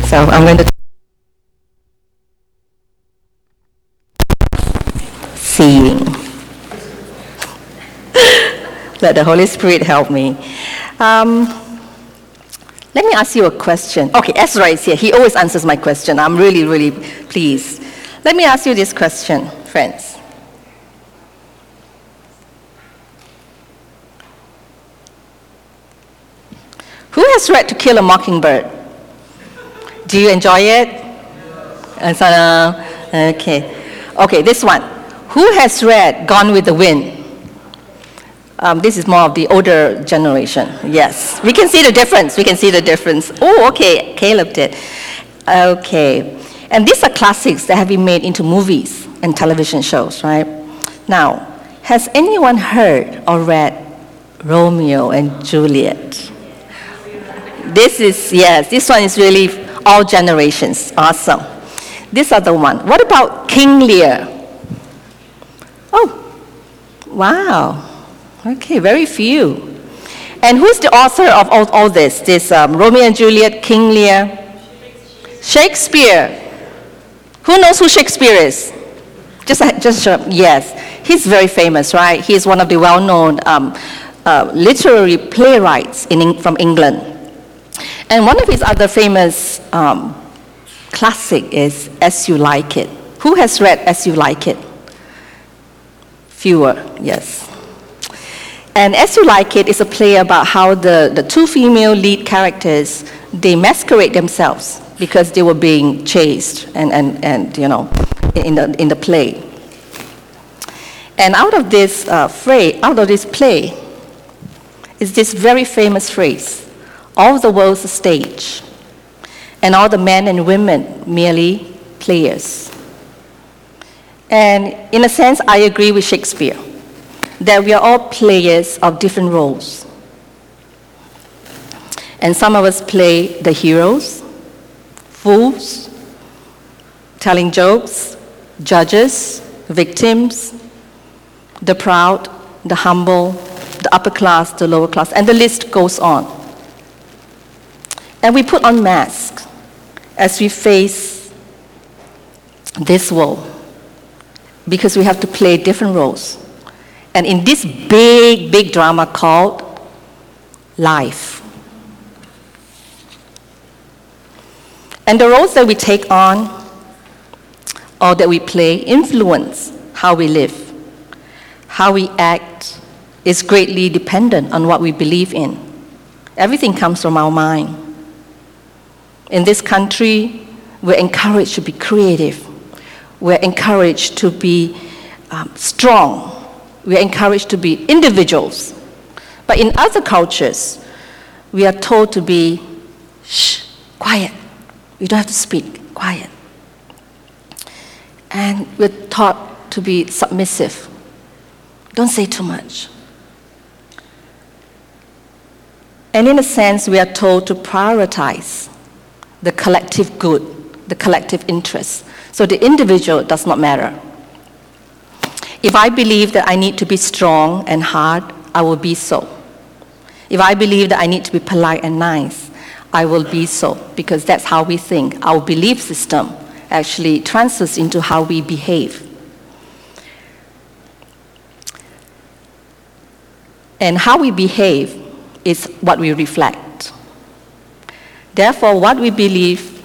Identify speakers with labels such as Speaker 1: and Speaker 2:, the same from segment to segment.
Speaker 1: So I'm going to seeing. Let the Holy Spirit help me. Let me ask you a question. Okay, Ezra is here. He always answers my question. I'm really, really pleased. Let me ask you this question, friends. Who has read To Kill a Mockingbird? Do you enjoy it? Okay, this one. Who has read Gone with the Wind? This is more of the older generation. Yes, we can see the difference. Oh, okay, Caleb did. Okay, and these are classics that have been made into movies and television shows, right? Now, has anyone heard or read Romeo and Juliet? This one is really all generations. Awesome. This other one. What about King Lear? Oh, wow. Okay, very few. And who's the author of all this? This Romeo and Juliet, King Lear? Shakespeare. Who knows who Shakespeare is? Yes. He's very famous, right? He's one of the well-known literary playwrights from England. And one of his other famous classic is As You Like It. Who has read As You Like It? Fewer, yes. And As You Like It is a play about how the two female lead characters, they masquerade themselves because they were being chased and you know, in the play. And out of this play is this very famous phrase: all the world's a stage, and all the men and women merely players. And in a sense, I agree with Shakespeare that we are all players of different roles. And some of us play the heroes, fools, telling jokes, judges, victims, the proud, the humble, the upper class, the lower class, and the list goes on. And we put on masks as we face this world because we have to play different roles. And in this big, big drama called life. And the roles that we take on or that we play influence how we live. How we act is greatly dependent on what we believe in. Everything comes from our mind. In this country, we're encouraged to be creative. We're encouraged to be strong. We're encouraged to be individuals. But in other cultures, we are told to be, quiet. You don't have to speak, quiet. And we're taught to be submissive. Don't say too much. And in a sense, we are told to prioritize the collective good, the collective interest. So the individual does not matter. If I believe that I need to be strong and hard, I will be so. If I believe that I need to be polite and nice, I will be so, because that's how we think. Our belief system actually transfers into how we behave. And how we behave is what we reflect. Therefore, what we believe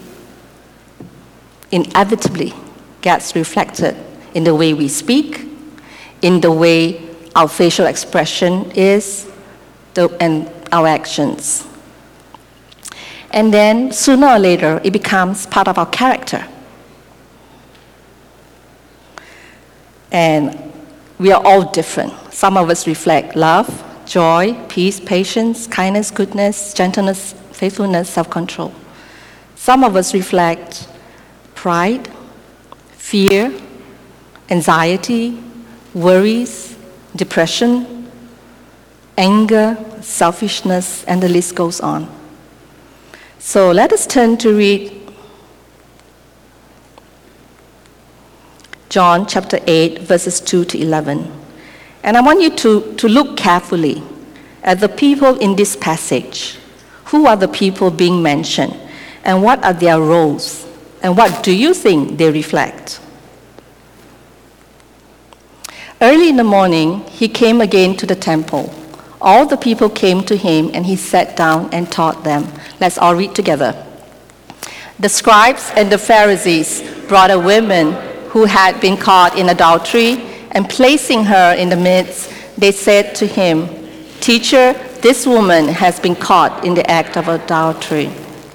Speaker 1: inevitably gets reflected in the way we speak, in the way our facial expression is, and our actions. And then, sooner or later, it becomes part of our character. And we are all different. Some of us reflect love, joy, peace, patience, kindness, goodness, gentleness, faithfulness, self-control. Some of us reflect pride, fear, anxiety, worries, depression, anger, selfishness, and the list goes on. So let us turn to read John chapter 8, verses 2 to 11. And I want you to look carefully at the people in this passage. Who are the people being mentioned? And what are their roles? And what do you think they reflect? Early in the morning, he came again to the temple. All the people came to him, and he sat down and taught them. Let's all read together. The scribes and the Pharisees brought a woman who had been caught in adultery, and placing her in the midst, they said to him, "Teacher, this woman has been caught in the act of adultery."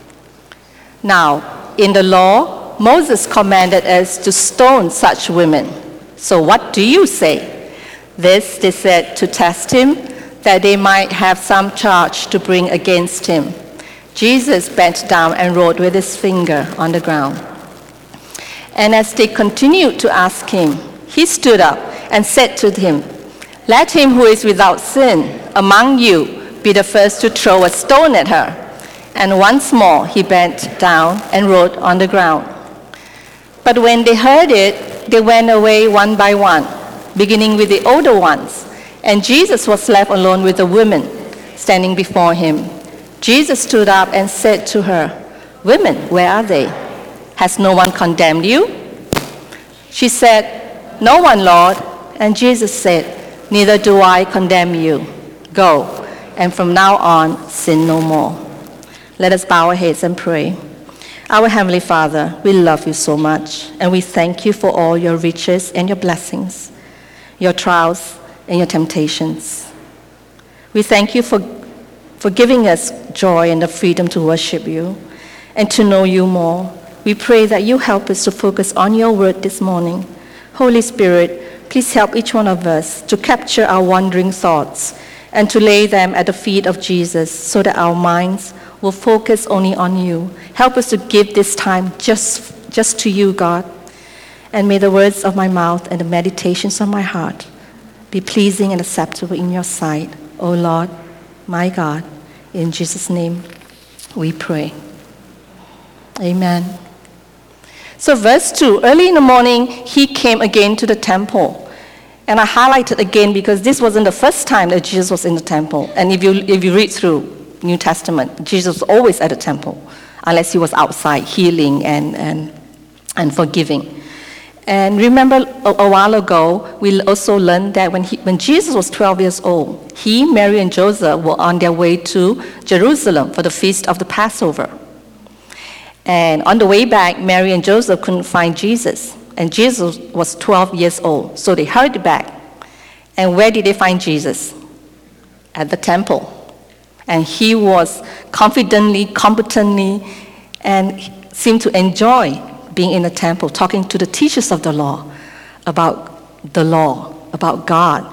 Speaker 1: Now, in the law, Moses commanded us to stone such women. So what do you say? This they said to test him, that they might have some charge to bring against him. Jesus bent down and wrote with his finger on the ground. And as they continued to ask him, he stood up and said to him, "Let him who is without sin among you be the first to throw a stone at her." And once more he bent down and wrote on the ground. But when they heard it, they went away one by one, beginning with the older ones. And Jesus was left alone with the women standing before him. Jesus stood up and said to her, "Women, where are they? Has no one condemned you?" She said, "No one, Lord." And Jesus said, "Neither do I condemn you. Go, and from now on, sin no more." Let us bow our heads and pray. Our Heavenly Father, we love you so much, and we thank you for all your riches and your blessings, your trials and your temptations. We thank you for giving us joy and the freedom to worship you and to know you more. We pray that you help us to focus on your word this morning. Holy Spirit, please help each one of us to capture our wandering thoughts and to lay them at the feet of Jesus so that our minds will focus only on you. Help us to give this time just to you, God. And may the words of my mouth and the meditations of my heart be pleasing and acceptable in your sight, O Lord, my God. In Jesus' name we pray. Amen. So verse 2, early in the morning, he came again to the temple. And I highlighted again because this wasn't the first time that Jesus was in the temple. And if you read through New Testament, Jesus was always at the temple, unless he was outside healing and forgiving. And remember a while ago, we also learned that when Jesus was 12 years old, he, Mary, and Joseph were on their way to Jerusalem for the feast of the Passover. And on the way back, Mary and Joseph couldn't find Jesus. And Jesus was 12 years old, so they hurried back. And where did they find Jesus? At the temple. And he was confidently, competently, and seemed to enjoy being in the temple, talking to the teachers of the law, about God.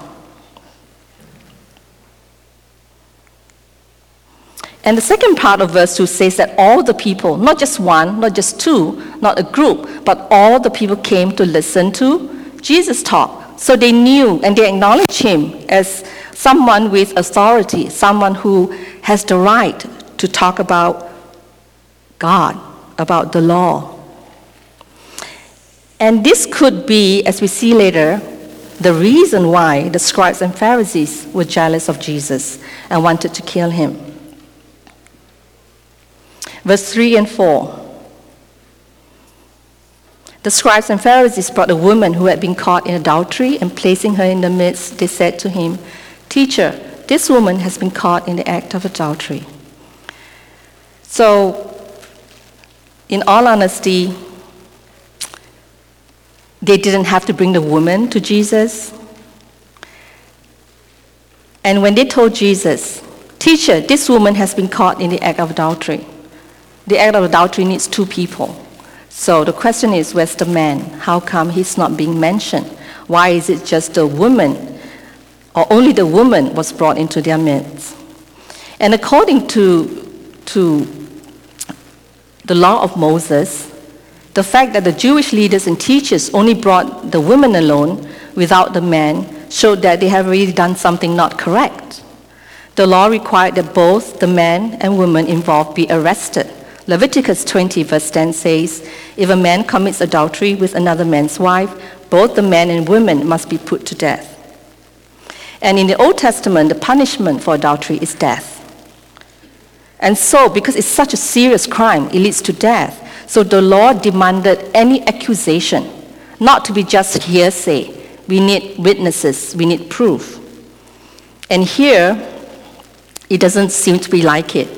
Speaker 1: And the second part of verse 2 says that all the people, not just one, not just two, not a group, but all the people came to listen to Jesus talk. So they knew and they acknowledged him as someone with authority, someone who has the right to talk about God, about the law. And this could be, as we see later, the reason why the scribes and Pharisees were jealous of Jesus and wanted to kill him. Verse 3 and 4. The scribes and Pharisees brought a woman who had been caught in adultery, and placing her in the midst, they said to him, "Teacher, this woman has been caught in the act of adultery." So, in all honesty, they didn't have to bring the woman to Jesus. And when they told Jesus, "Teacher, this woman has been caught in the act of adultery," the act of adultery needs two people. So the question is, where's the man? How come he's not being mentioned? Why is it just the woman, or only the woman was brought into their midst? And according to the law of Moses, the fact that the Jewish leaders and teachers only brought the women alone without the man showed that they have really done something not correct. The law required that both the man and woman involved be arrested. Leviticus 20 verse 10 says, "If a man commits adultery with another man's wife, both the man and woman must be put to death." And in the Old Testament, the punishment for adultery is death. And so, because it's such a serious crime, it leads to death. So the law demanded any accusation not to be just hearsay. We need witnesses, we need proof. And here, it doesn't seem to be like it.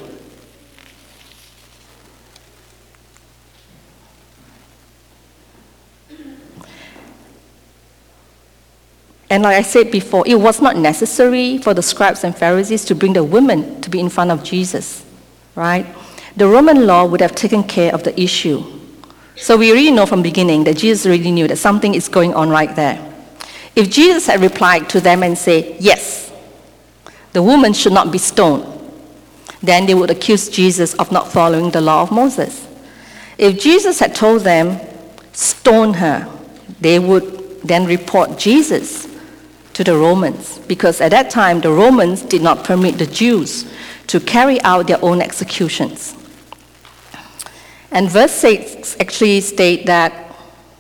Speaker 1: And like I said before, it was not necessary for the scribes and Pharisees to bring the women to be in front of Jesus, right? The Roman law would have taken care of the issue. So we really know from the beginning that Jesus really knew that something is going on right there. If Jesus had replied to them and said, yes, the woman should not be stoned, then they would accuse Jesus of not following the law of Moses. If Jesus had told them, stone her, they would then report Jesus to the Romans, because at that time the Romans did not permit the Jews to carry out their own executions. And verse 6 actually states that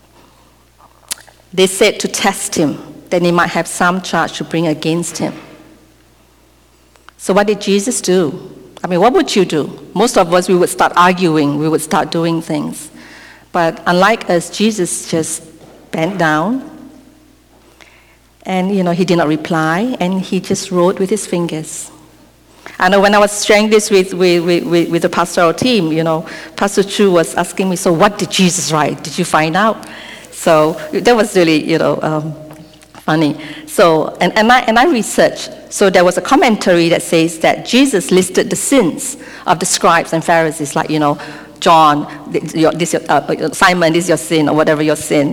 Speaker 1: they said to test him, that they might have some charge to bring against him. So what did Jesus do? I mean, what would you do? Most of us, we would start arguing, we would start doing things. But unlike us, Jesus just bent down, and he did not reply, and he just wrote with his fingers. I know when I was sharing this with the pastoral team, Pastor Chu was asking me, so what did Jesus write? Did you find out? So that was really, funny. So, and I researched. So there was a commentary that says that Jesus listed the sins of the scribes and Pharisees, like, John, Simon, this is your sin, or whatever your sin,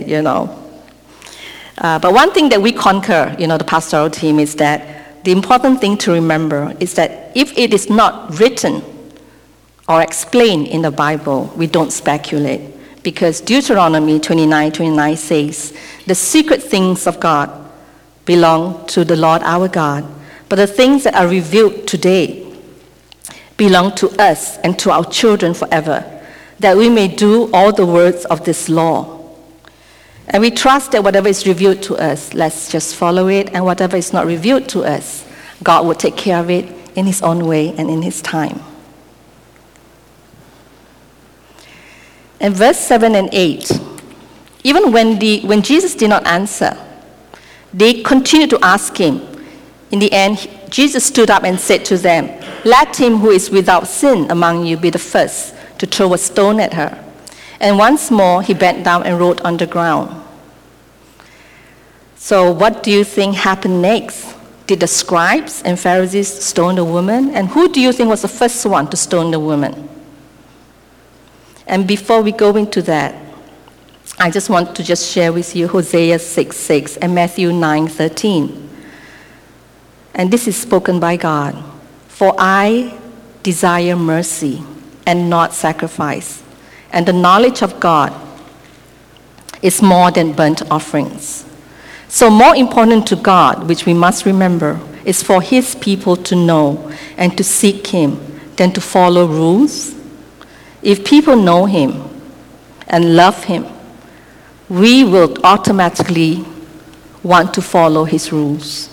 Speaker 1: But one thing that we concur, the pastoral team, is that the important thing to remember is that if it is not written or explained in the Bible, we don't speculate. Because Deuteronomy 29:29 says, the secret things of God belong to the Lord our God, but the things that are revealed today belong to us and to our children forever, that we may do all the words of this law. And we trust that whatever is revealed to us, let's just follow it, and whatever is not revealed to us, God will take care of it in his own way and in his time. And verse 7 and 8, even when Jesus did not answer, they continued to ask him. In the end, Jesus stood up and said to them, let him who is without sin among you be the first to throw a stone at her. And once more, he bent down and wrote on the ground. So what do you think happened next? Did the scribes and Pharisees stone the woman? And who do you think was the first one to stone the woman? And before we go into that, I just want to just share with you Hosea 6:6 and Matthew 9:13. And this is spoken by God. For I desire mercy and not sacrifice, and the knowledge of God is more than burnt offerings. So more important to God, which we must remember, is for his people to know and to seek him than to follow rules. If people know him and love him, we will automatically want to follow his rules.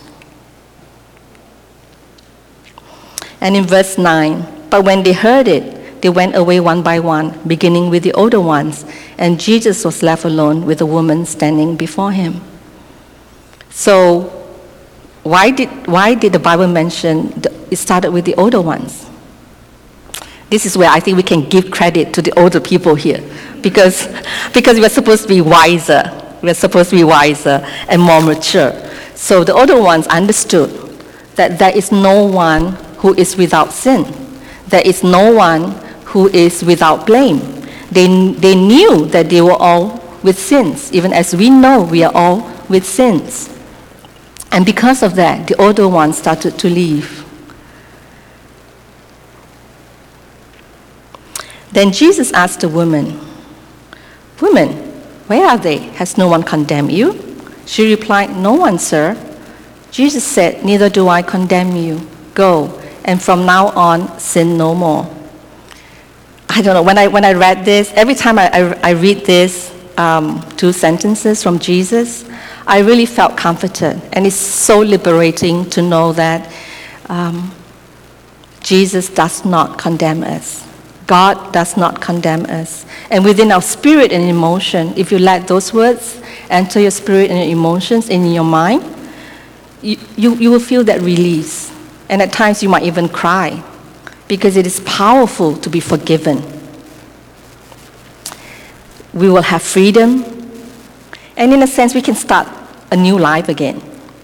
Speaker 1: And in verse 9, but when they heard it, they went away one by one, beginning with the older ones, and Jesus was left alone with the woman standing before him. So why did the Bible mention it started with the older ones? This is where I think we can give credit to the older people here, because we're supposed to be wiser. We're supposed to be wiser and more mature. So the older ones understood that there is no one who is without sin. There is no one who is without blame. They knew that they were all with sins, even as we know we are all with sins. And because of that, the older ones started to leave. Then Jesus asked the woman, "Woman, where are they? Has no one condemned you?" She replied, "No one, sir." Jesus said, "Neither do I condemn you. Go, and from now on, sin no more." I don't know, when I read this, every time I read this, two sentences from Jesus, I really felt comforted. And it's so liberating to know that Jesus does not condemn us. God does not condemn us. And within our spirit and emotion, if you let those words enter your spirit and your emotions in your mind, you will feel that release. And at times you might even cry, because it is powerful to be forgiven. We will have freedom, and in a sense we can start a new life again.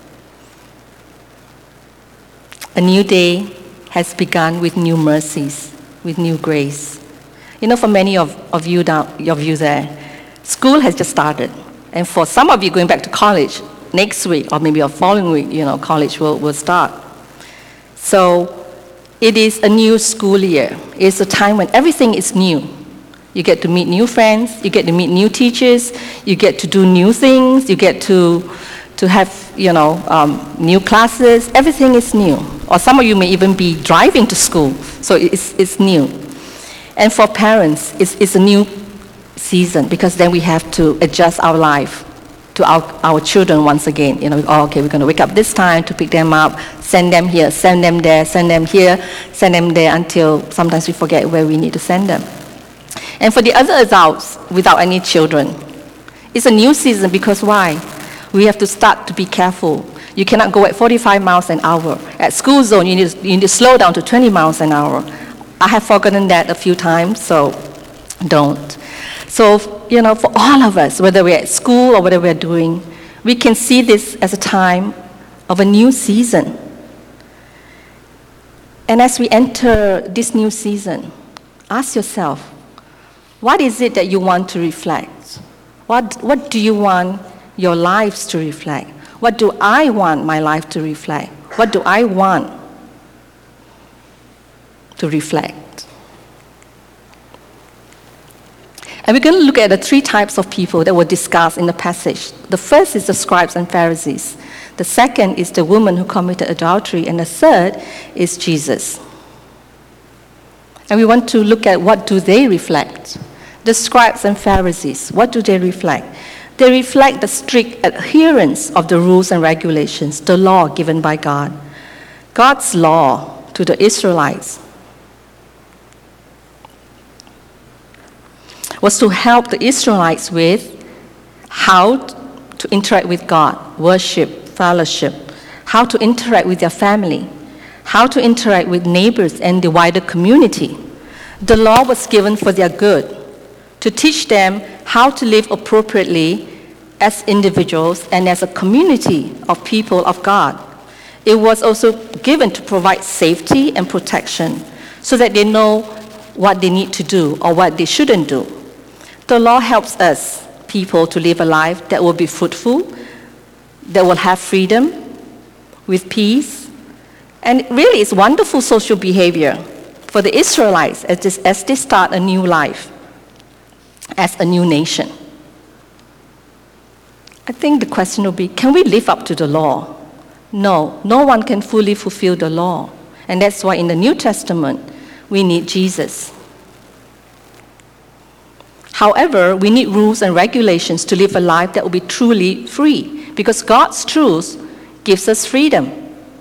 Speaker 1: A new day has begun with new mercies, with new grace. You know, for many of you there, school has just started. And for some of you going back to college next week or maybe a following week, college will start. So it is a new school year. It's a time when everything is new. You get to meet new friends, you get to meet new teachers, you get to do new things, you get to have, new classes. Everything is new. Or some of you may even be driving to school, so it's new. And for parents, it's a new season, because then we have to adjust our life to our children once again. Okay, we're going to wake up this time to pick them up, send them here, send them there, send them here, send them there, until sometimes we forget where we need to send them. And for the other adults without any children, it's a new season, because why? We have to start to be careful. You cannot go at 45 miles an hour. At school zone, you need to slow down to 20 miles an hour. I have forgotten that a few times, so don't. So, for all of us, whether we're at school or whatever we're doing, we can see this as a time of a new season. And as we enter this new season, ask yourself, what is it that you want to reflect? What do you want your lives to reflect? What do I want my life to reflect? What do I want to reflect? And we're going to look at the three types of people that were discussed in the passage. The first is the scribes and Pharisees. The second is the woman who committed adultery. And the third is Jesus. And we want to look at what do they reflect. The scribes and Pharisees, what do they reflect? They reflect the strict adherence of the rules and regulations, the law given by God. God's law to the Israelites was to help the Israelites with how to interact with God, worship, fellowship, how to interact with their family, how to interact with neighbors and the wider community. The law was given for their good, to teach them how to live appropriately as individuals and as a community of people of God. It was also given to provide safety and protection so that they know what they need to do or what they shouldn't do. The law helps us, people, to live a life that will be fruitful, that will have freedom, with peace, and really it's wonderful social behavior for the Israelites as they start a new life, as a new nation. I think the question will be, can we live up to the law? No one can fully fulfill the law. And that's why in the New Testament, we need Jesus. However, we need rules and regulations to live a life that will be truly free, because God's truth gives us freedom.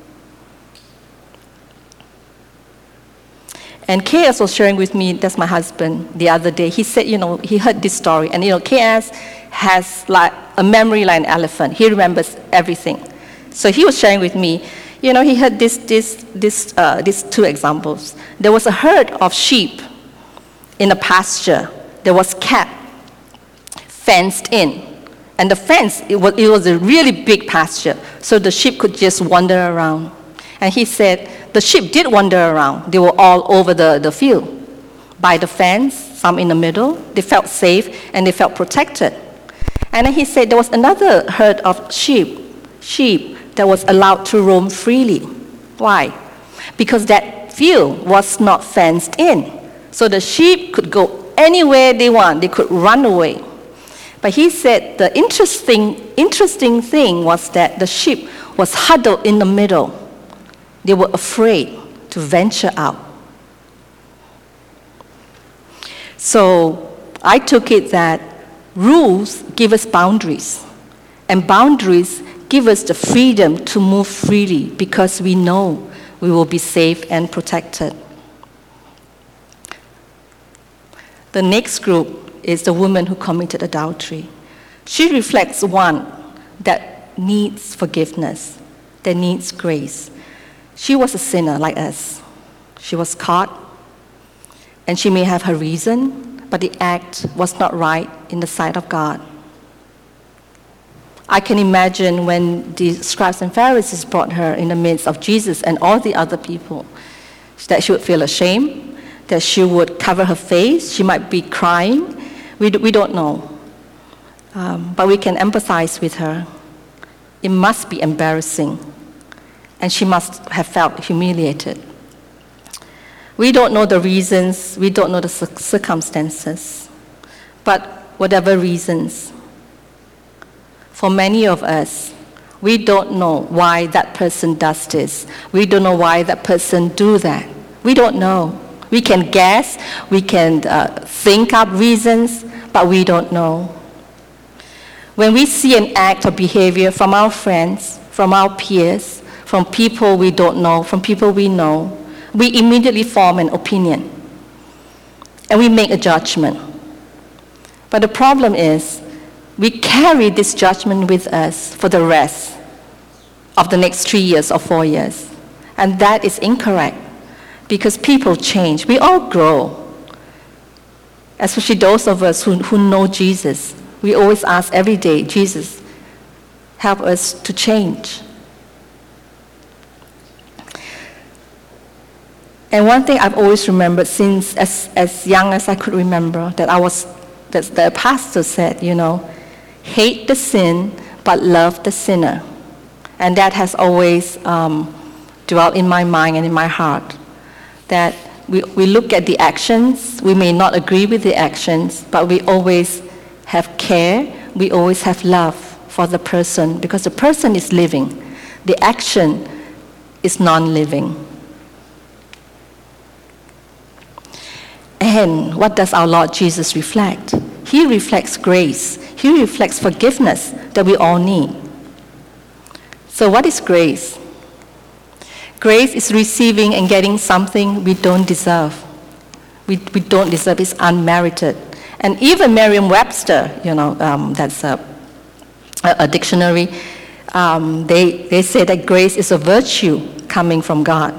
Speaker 1: And KS was sharing with me, that's my husband, the other day. He said, he heard this story. And, KS has like a memory like an elephant. He remembers everything. So he was sharing with me, he heard these two examples. There was a herd of sheep in a pasture. There was kept fenced in. And the fence, it was a really big pasture. So the sheep could just wander around. And he said, the sheep did wander around. They were all over the field. By the fence, some in the middle. They felt safe and they felt protected. And then he said there was another herd of sheep that was allowed to roam freely. Why? Because that field was not fenced in. So the sheep could go anywhere they want. They could run away. But he said the interesting thing was that the sheep was huddled in the middle. They were afraid to venture out. So I took it that rules give us boundaries, and boundaries give us the freedom to move freely, because we know we will be safe and protected. The next group is the woman who committed adultery. She reflects one that needs forgiveness, that needs grace. She was a sinner like us. She was caught, and she may have her reason, but the act was not right in the sight of God. I can imagine when the scribes and Pharisees brought her in the midst of Jesus and all the other people, that she would feel ashamed, that she would cover her face, she might be crying. We don't know. But we can empathize with her. It must be embarrassing, and she must have felt humiliated. We don't know the reasons, we don't know the circumstances, but whatever reasons, for many of us, we don't know why that person does this. We don't know why that person do that. We don't know. We can guess, we can think up reasons, but we don't know. When we see an act or behavior from our friends, from our peers, from people we don't know, from people we know, we immediately form an opinion, and we make a judgment. But the problem is, we carry this judgment with us for the rest of the next 3 years or 4 years. And that is incorrect, because people change. We all grow, especially those of us who know Jesus. We always ask every day, Jesus, help us to change. And one thing I've always remembered since as young as I could remember, that the pastor said, hate the sin, but love the sinner. And that has always dwelt in my mind and in my heart, that we look at the actions, we may not agree with the actions, but we always have care, we always have love for the person, because the person is living. The action is non-living. And what does our Lord Jesus reflect? He reflects grace. He reflects forgiveness that we all need. So what is grace? Grace is receiving and getting something we don't deserve. We don't deserve. It's unmerited. And even Merriam-Webster, that's a dictionary, they say that grace is a virtue coming from God.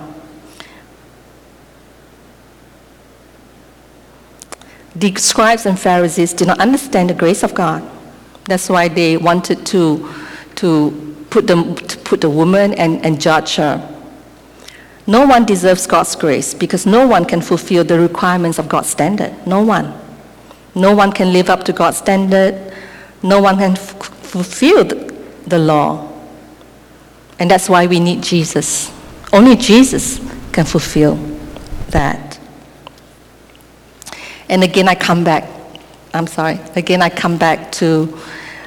Speaker 1: The scribes and Pharisees did not understand the grace of God. That's why they wanted to put the woman and judge her. No one deserves God's grace, because no one can fulfill the requirements of God's standard. No one. No one can live up to God's standard. No one can fulfill the law. And that's why we need Jesus. Only Jesus can fulfill that. And again, I come back to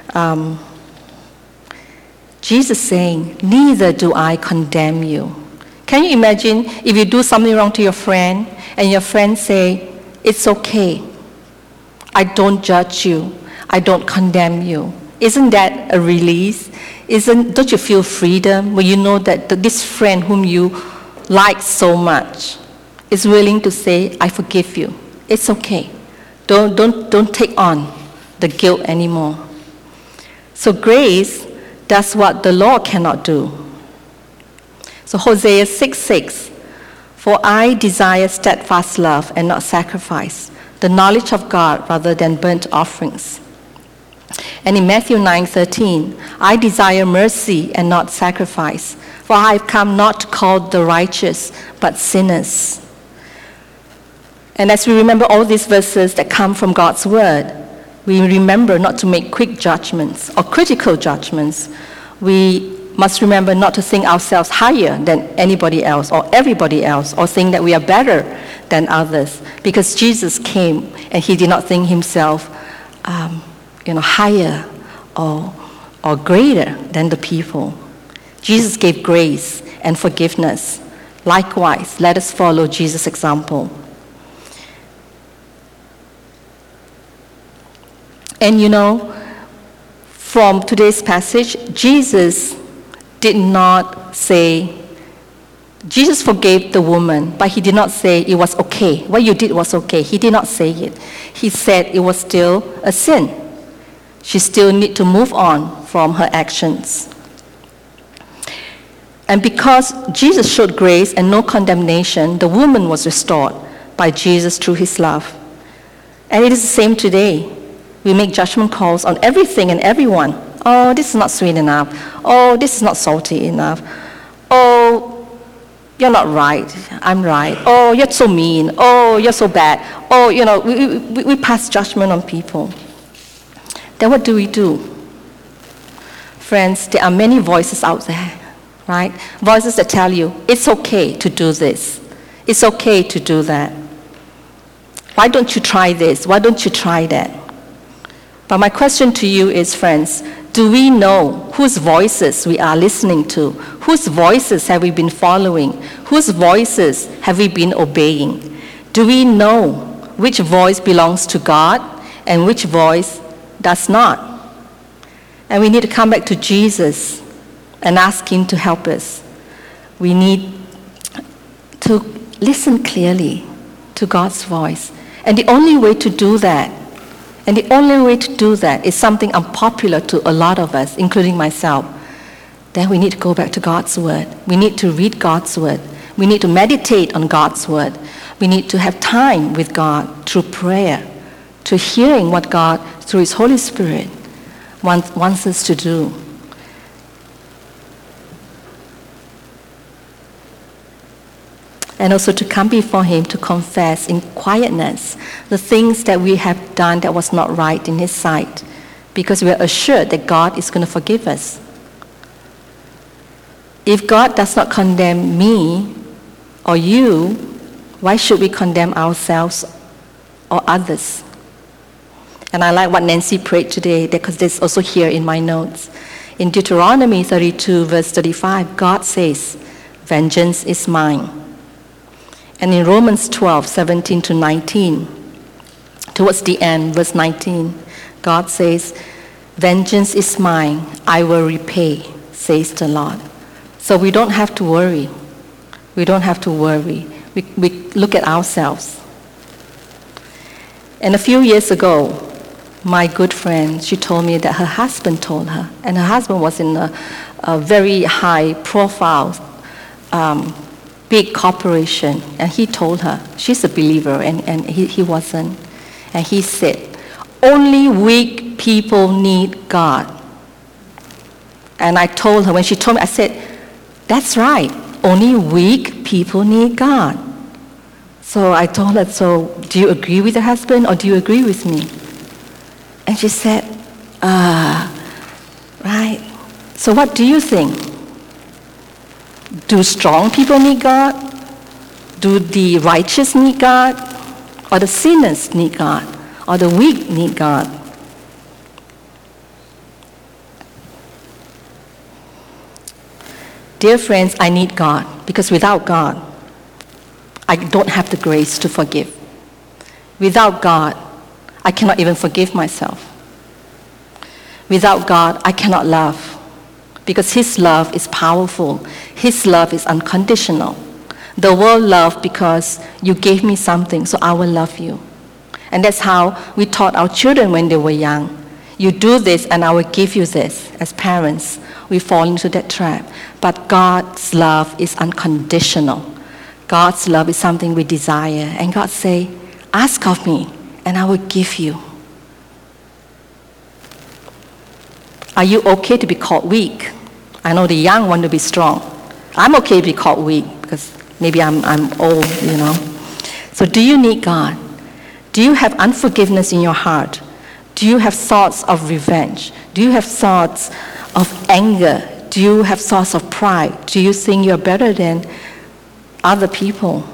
Speaker 1: Jesus saying, neither do I condemn you. Can you imagine if you do something wrong to your friend, and your friend say, it's okay, I don't judge you, I don't condemn you. Isn't that a release? Don't you feel freedom when you know that this friend whom you like so much is willing to say, I forgive you. It's okay. Don't take on the guilt anymore. So grace does what the law cannot do. So Hosea 6:6, for I desire steadfast love and not sacrifice, the knowledge of God rather than burnt offerings. And in Matthew 9:13, I desire mercy and not sacrifice, for I have come not to call the righteous, but sinners. And as we remember all these verses that come from God's word, we remember not to make quick judgments or critical judgments. We must remember not to think ourselves higher than anybody else or everybody else, or think that we are better than others, because Jesus came and he did not think himself higher or greater than the people. Jesus gave grace and forgiveness. Likewise, let us follow Jesus' example. And from today's passage, Jesus did not say Jesus forgave the woman, but he did not say it was okay. What you did was okay. He did not say it. He said it was still a sin. She still need to move on from her actions. And because Jesus showed grace and no condemnation, the woman was restored by Jesus through his love. And it is the same today. We make judgment calls on everything and everyone. Oh, this is not sweet enough. Oh, this is not salty enough. Oh, you're not right. I'm right. Oh, you're so mean. Oh, you're so bad. Oh, we pass judgment on people. Then what do we do? Friends, there are many voices out there, right? Voices that tell you, it's okay to do this. It's okay to do that. Why don't you try this? Why don't you try that? But my question to you is, friends, do we know whose voices we are listening to? Whose voices have we been following? Whose voices have we been obeying? Do we know which voice belongs to God and which voice does not? And we need to come back to Jesus and ask him to help us. We need to listen clearly to God's voice. And the only way to do that is something unpopular to a lot of us, including myself. Then we need to go back to God's word. We need to read God's word. We need to meditate on God's word. We need to have time with God through prayer, to hearing what God, through his Holy Spirit, wants us to do. And also to come before him to confess in quietness the things that we have done that was not right in his sight, because we are assured that God is going to forgive us. If God does not condemn me or you, why should we condemn ourselves or others? And I like what Nancy prayed today, because this is also here in my notes. In Deuteronomy 32, verse 35, God says, "Vengeance is mine." And in Romans 12, 17 to 19, towards the end, verse 19, God says, "Vengeance is mine, I will repay, says the Lord." So we don't have to worry. We don't have to worry. We look at ourselves. And a few years ago, my good friend, she told me that her husband told her, and her husband was in a very high profile big corporation, and he told her, she's a believer, and he wasn't. And he said, "Only weak people need God." And I told her, when she told me, I said, "That's right, only weak people need God." So I told her, "So do you agree with your husband, or do you agree with me?" And she said, right. So what do you think? Do strong people need God? Do the righteous need God? Or the sinners need God? Or the weak need God? Dear friends, I need God, because without God, I don't have the grace to forgive. Without God, I cannot even forgive myself. Without God, I cannot love, because his love is powerful. His love is unconditional. The world loved because you gave me something, so I will love you. And that's how we taught our children when they were young. You do this and I will give you this. As parents, we fall into that trap. But God's love is unconditional. God's love is something we desire. And God say, "Ask of me and I will give you." Are you okay to be called weak? I know the young want to be strong. I'm okay to be called weak because maybe I'm old, So do you need God? Do you have unforgiveness in your heart? Do you have thoughts of revenge? Do you have thoughts of anger? Do you have thoughts of pride? Do you think you're better than other people?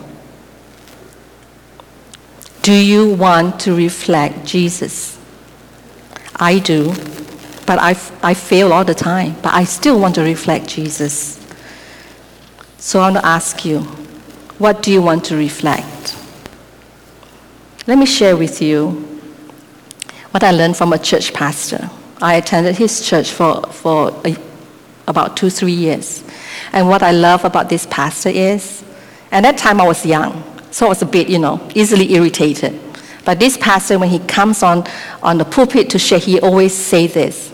Speaker 1: Do you want to reflect Jesus? I do. But I fail all the time, but I still want to reflect Jesus. So I want to ask you, what do you want to reflect? Let me share with you what I learned from a church pastor. I attended his church for about 2-3 years. And what I love about this pastor is, at that time I was young, so I was a bit, easily irritated. But this pastor, when he comes on the pulpit to share, he always say this: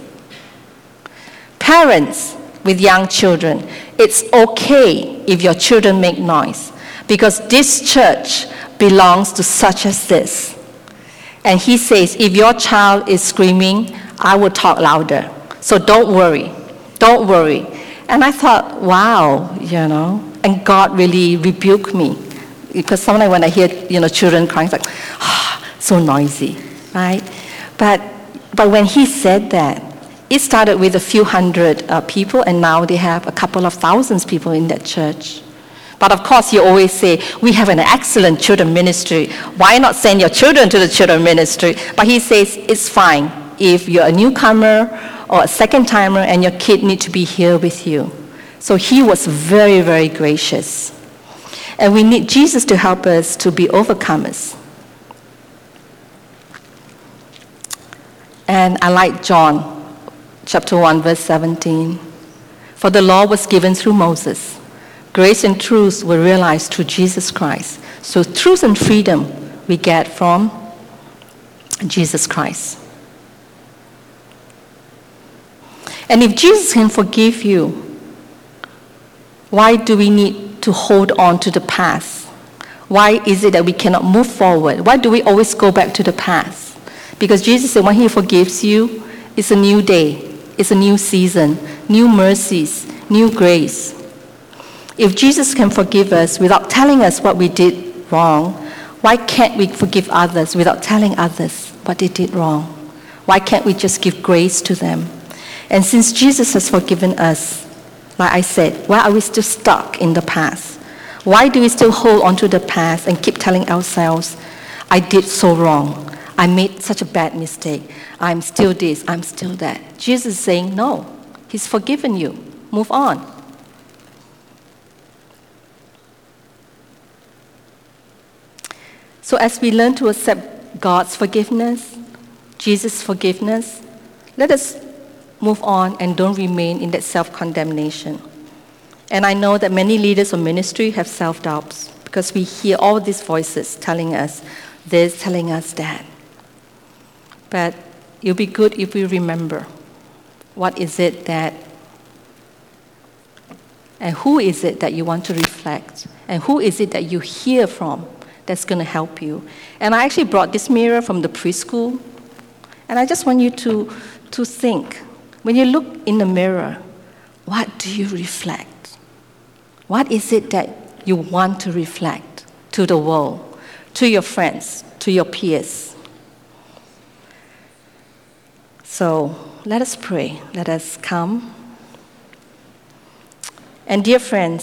Speaker 1: parents with young children, it's okay if your children make noise, because this church belongs to such as this. And he says, if your child is screaming, I will talk louder. So don't worry. And I thought, wow, and God really rebuked me. Because sometimes when I hear, children crying, it's like, so noisy, right? But when he said that, it started with a few hundred people, and now they have a couple of thousands people in that church. But of course, he always say, we have an excellent children ministry. Why not send your children to the children ministry? But he says, it's fine if you're a newcomer or a second timer and your kid need to be here with you. So he was very, very gracious. And we need Jesus to help us to be overcomers. And I like John chapter 1, verse 17. For the law was given through Moses. Grace and truth were realized through Jesus Christ. So truth and freedom we get from Jesus Christ. And if Jesus can forgive you, why do we need to hold on to the past? Why is it that we cannot move forward? Why do we always go back to the past? Because Jesus said when he forgives you, it's a new day, it's a new season, new mercies, new grace. If Jesus can forgive us without telling us what we did wrong, why can't we forgive others without telling others what they did wrong? Why can't we just give grace to them? And since Jesus has forgiven us, like I said, why are we still stuck in the past? Why do we still hold on to the past and keep telling ourselves, I did so wrong. I made such a bad mistake. I'm still this, I'm still that. Jesus is saying, no, he's forgiven you. Move on. So as we learn to accept God's forgiveness, Jesus' forgiveness, let us move on and don't remain in that self-condemnation. And I know that many leaders of ministry have self-doubts because we hear all these voices telling us this, telling us that. But it'll be good if we remember what is it that, and who is it that you want to reflect, and who is it that you hear from that's going to help you. And I actually brought this mirror from the preschool, and I just want you to think, when you look in the mirror, what do you reflect? What is it that you want to reflect to the world, to your friends, to your peers? So let us pray. Let us come. And dear friends,